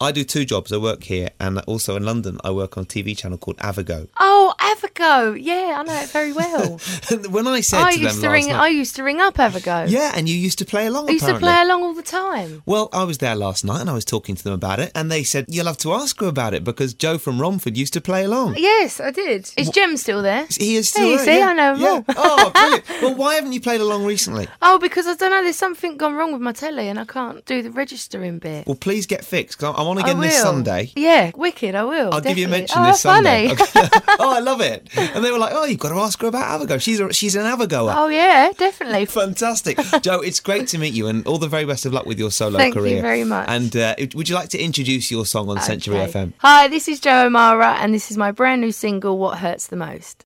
I do two jobs. I work here and also in London I work on a TV channel called Avago. Oh, Avago. Yeah, I know it very well. And when I said to them last night... I used to ring up Avago. Yeah, and you used to play along, I used to play along all the time. Well, I was there last night and I was talking to them about it and they said, you'll have to ask her about it because Joe from Romford used to play along. Yes, I did. Is Jem still there? He is still there. See, yeah. I know him all. Oh, brilliant. Well, why haven't you played along recently? Oh, because I don't know, there's something gone wrong with my telly and I can't do the registering bit. Well, please get fixed because I'm on again this Sunday. Yeah, wicked, I will. I'll definitely. give you a mention this Sunday. Funny. Okay. Oh, I love it. And they were like, oh, you've got to ask her about Avago. She's an Avagoer. Oh, yeah, definitely. Fantastic. Joe, it's great to meet you and all the very best of luck with your solo career. Thank you very much. And would you like to introduce your song on Century FM? Hi, this is Joe O'Mara and this is my brand new single, What Hurts the Most.